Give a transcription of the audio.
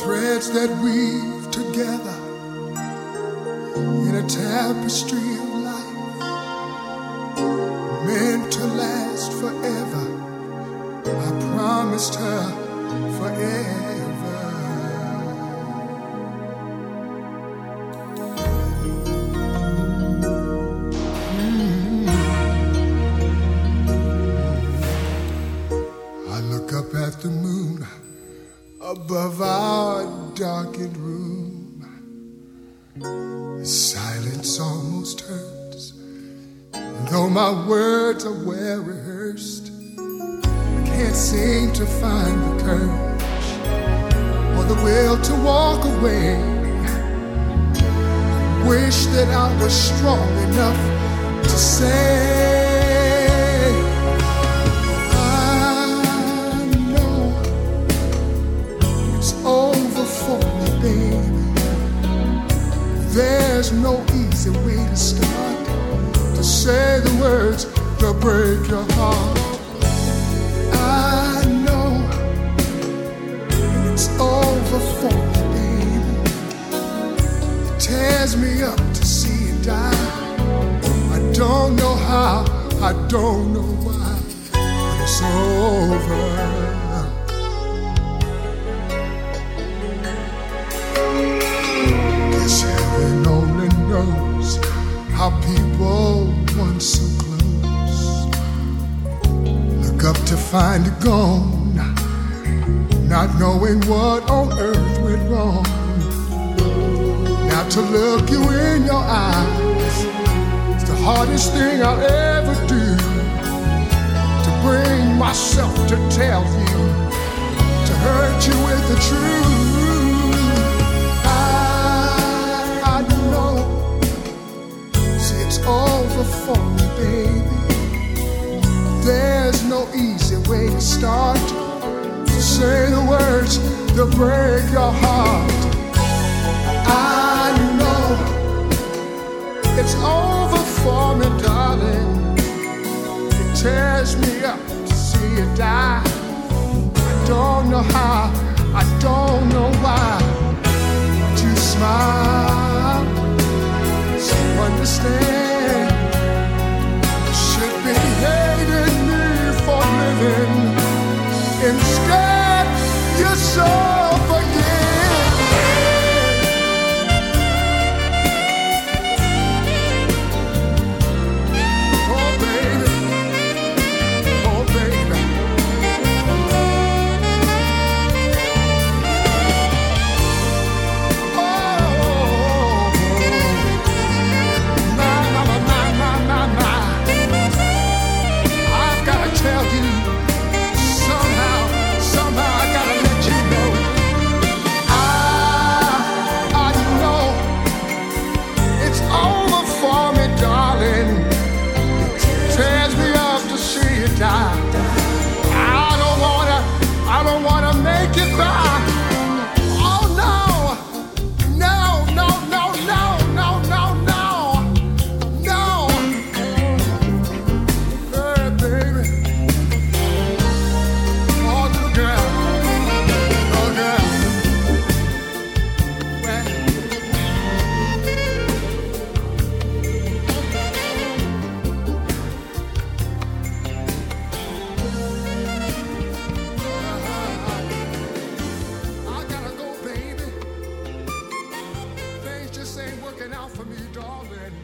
threads that weave together in a tapestry of life, meant to last forever. I promised her forever. I look up at the moon above our darkened room. The silence almost hurts, though my words are well rehearsed. I can't seem to find the courage or the will to walk away. I wish that I was strong enough to say, there's no easy way to start, to say the words that break your heart. I know it's over for me, baby. It tears me up to see it die. I don't know how, I don't know why, but it's over. Heaven only knows how people once so close look up to find it gone, not knowing what on earth went wrong. Now to look you in your eyes, it's the hardest thing I'll ever do. To bring myself to tell you, to hurt you with the truth. Over for me, baby. There's no easy way to start, to say the words that break your heart. I know it's over for me, darling. It tears me up to see you die. I don't know how, I don't know why. To smile, so understand. Be hating me for living. Instead, you're so forgiving. Oh baby, oh baby. Oh, my. Tell you, somehow I gotta let you know. I know it's over for me, darling. It tears me up to see you die. I don't wanna make you cry. Oh no, no, no, no, no, no, no, no, no. Hey, baby. Ain't working out for me, darling.